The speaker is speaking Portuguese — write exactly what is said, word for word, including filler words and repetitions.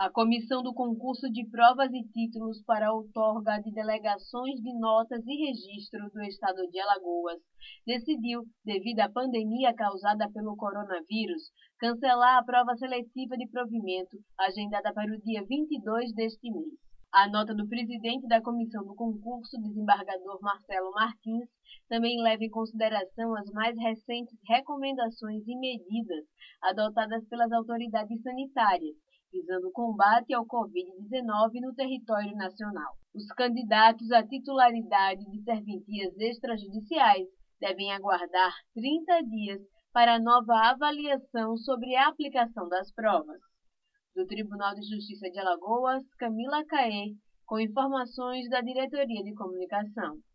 A Comissão do Concurso de Provas e Títulos para a outorga de delegações de notas e registro do Estado de Alagoas decidiu, devido à pandemia causada pelo coronavírus, cancelar a prova seletiva de provimento agendada para o dia vinte e dois deste mês. A nota do presidente da comissão do concurso, desembargador Marcelo Martins, também leva em consideração as mais recentes recomendações e medidas adotadas pelas autoridades sanitárias, visando o combate ao covid dezenove no território nacional. Os candidatos à titularidade de serventias extrajudiciais devem aguardar trinta dias para a nova avaliação sobre a aplicação das provas. Do Tribunal de Justiça de Alagoas, Camila Caê, com informações da Diretoria de Comunicação.